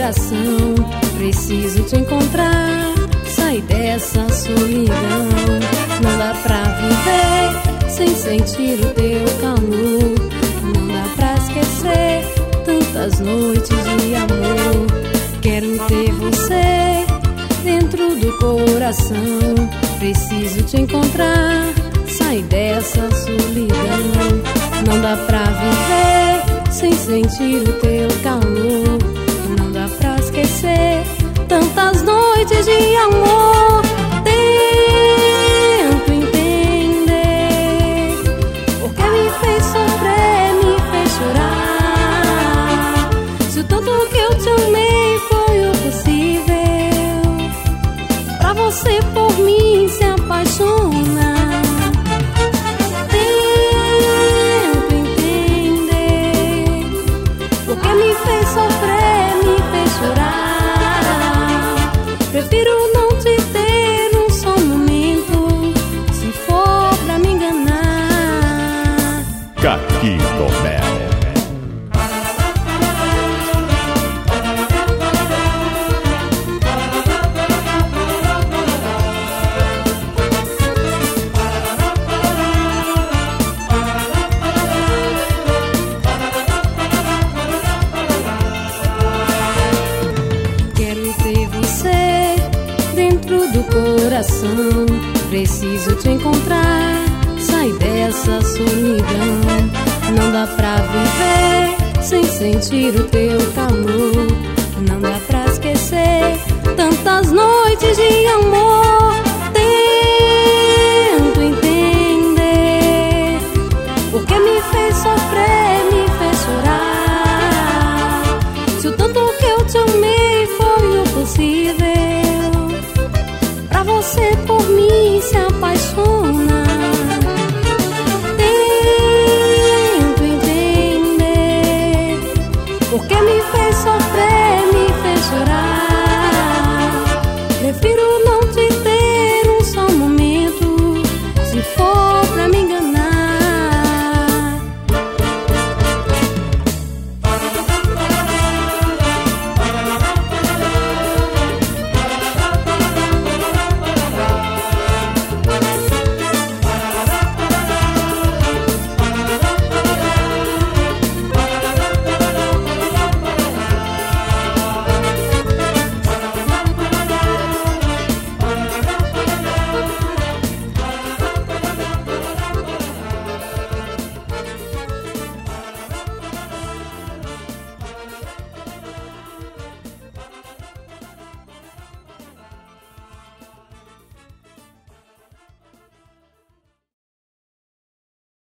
coração. Preciso te encontrar, sair dessa solidão. Não dá pra viver sem sentir o teu calor. Não dá pra esquecer tantas noites de amor. Quero ter você dentro do coração. Preciso te encontrar, sair dessa solidão. Não dá pra viver sem sentir o teu calor. Não dá pra esquecer tantas noites de amor. Tento entender porque me fez sofrer, me fez chorar. Se o tanto que eu te amei foi o possível pra você por mim se apaixonar. Tento entender porque me fez sofrer, me fez chorar. Prefiro não te ter um só momento, se for pra me enganar. Caquito Mel. Coração, preciso te encontrar, sair dessa solidão. Não dá pra viver sem sentir o teu calor. Não dá pra esquecer tantas noites de amor. Tento entender porque me fez sofrer, me fez chorar. Se o tanto que eu te amei foi o possível pra você por mim se apaixonar. Tento entender porque me